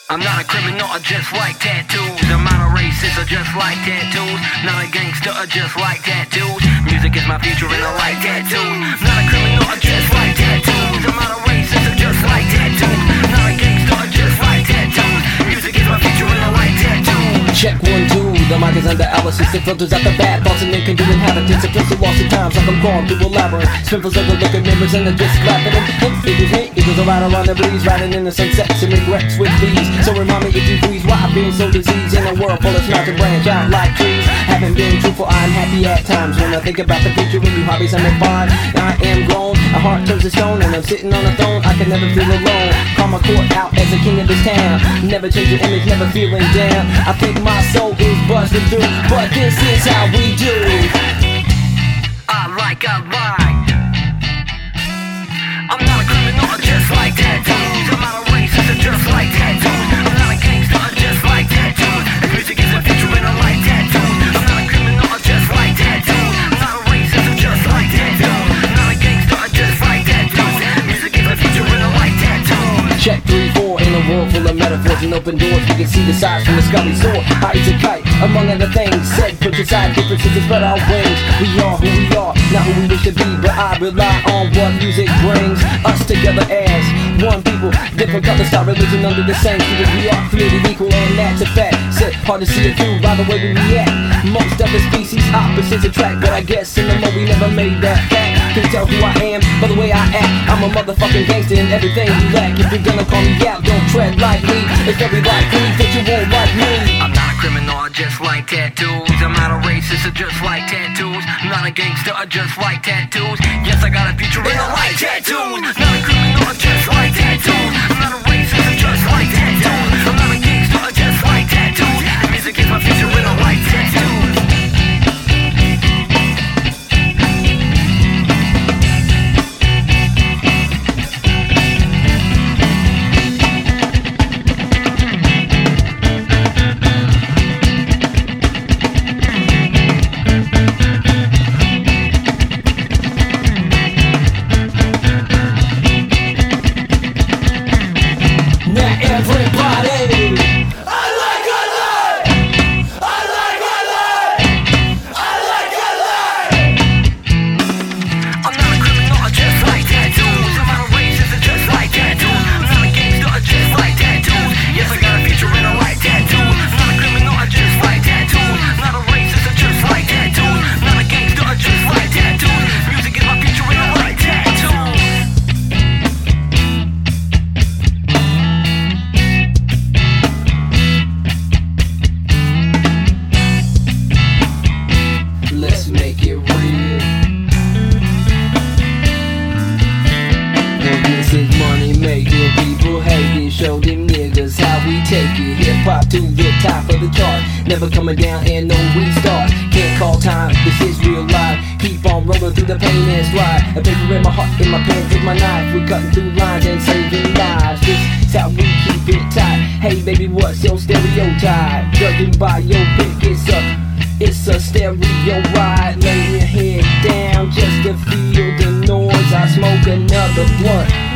I'm not a criminal, I just like tattoos. I'm not a racist, I just like tattoos. Not a gangster, I just like tattoos. Music is my future and I like tattoos. Not a criminal, I just like tattoos. I'm not a racist, I just like tattoos. Not a gangster, I just like tattoos. Music is my future and I like tattoos. Check 1, 2, the mic is under analysis. It filters out the bad thoughts and incongruent inhabitants. It fills the lost at times like I'm going through a labyrinth. Spinfulls overlooking mirrors and they're just laughing. And eagles are riding around the breeze, riding in the sunsets and regrets with these. So remind me if you freeze, why I've been so diseased in a world full of smells and branch out like trees. Haven't been truthful, I'm happy at times when I think about the future and new hobbies I may find. I am grown, a heart turns to stone, and I'm sitting on a throne. I can never feel alone. Call my court out as the king of this town. Never change your image, never feeling down. I think my soul is busting through, but this is how we do. I like. I'm not a criminal, I just like tattoos. I'm not a racist, I just like tattoos. I'm not a gangster, I just like tattoos. This music is the future and I like tattoos. I'm not a criminal, I just like tattoos. I'm not a racist, I just like tattoos. I'm not a gangster, I just like tattoos. Music is the future and I like tattoos. Check 3, 4, in a world full of metaphors and open doors, we can see the sides from the scully soar. High as a kite, among other things. Said put aside differences and spread our wings. We are who we are, not who we wish to be, but I rely on what music brings us together as one people. Different colors, style, religion under the same people. We are created equal and that's a fact. Said hard to see it through by the way we react. Most of the species opposites attract, but I guess in the moment we never made that fact. Can tell who I am by the way I act. I'm a motherfucking gangster in everything you lack. If you're gonna call me out, don't tread lightly. It's very likely that you won't like me. I'm not a criminal, I just like tattoos. I'm not a racist, I just like tattoos. I'm not a gangster, I just like tattoos. Yes, I got a future and I like tattoos. Not a criminal, I just like tattoos. I'm not a racist, I just like tattoos. I'm not a gangster, I just like tattoos. The music is my future and I like tattoos. Show them niggas how we take it. Hip hop to the top of the chart, never coming down and no restart. Can't call time, this is real life. Keep on rolling through the pain and strife. A paper in my heart, in my pen, with my knife. We're cutting through lines and saving lives. This is how we keep it tight. Hey baby, what's your stereotype? Judging by your pick, it's a stereo ride. Lay your head down just to feel the noise. I smoke another blunt.